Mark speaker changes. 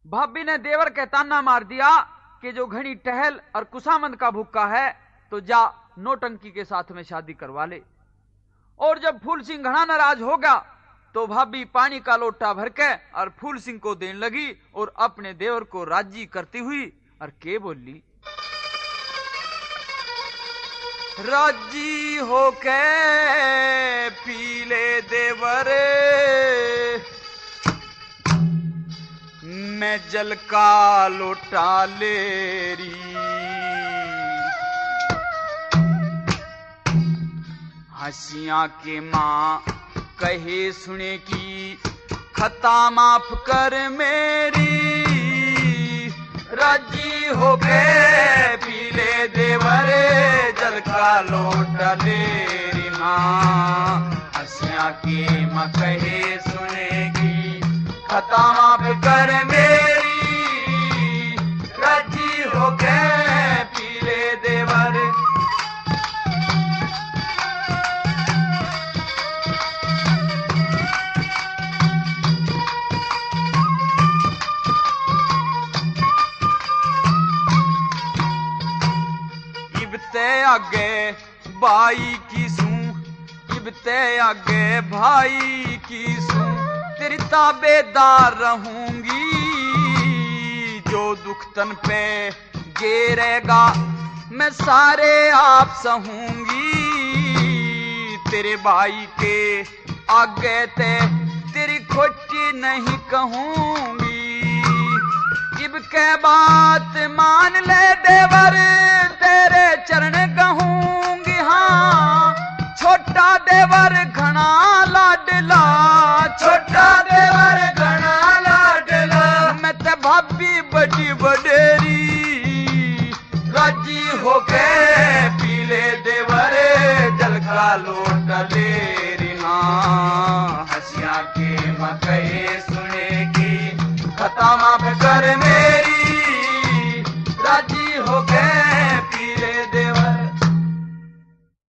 Speaker 1: भाभी ने देवर के ताना मार दिया कि जो घनी टहल और कुसामंद का भूखा है तो जा नौटंकी के साथ में शादी करवा ले। और जब फूल सिंह घना नाराज होगा तो भाभी पानी का लोटा भर के और फूल सिंह को देने लगी और अपने देवर को राजी करती हुई और के बोली, राजी होके पीले देवर मैं जल का लोटा लेरी, हंसिया के माँ कहे सुने की खता माफ कर मेरी, राजी हो गए पीले देवर जल का लोटा लेरी माँ, हंसिया की माँ कहे सुनेगी खता माफ कर मेरी, राजी हो गए पीले देवर। इबते आगे भाई की सूं, इबते आगे भाई की सूं, तेरी ताबेदार रहूंगी, जो दुख तन पे गिरेगा मैं सारे आप सहूंगी, तेरे भाई के आगे ते तेरी खोटी नहीं कहूंगी, इब के बात मान ले देवर तेरे चरण कहूंगी, हाँ छोटा देवर घना लाडला, छोटा देवर घना लाडला, मैं ते भाभी बड़ी बडेरी, राजी हो गए पीले देवर जल का लोटा लेरी हाँ, हंसिया के मकई सुनेगी खता माफ कर मेरी।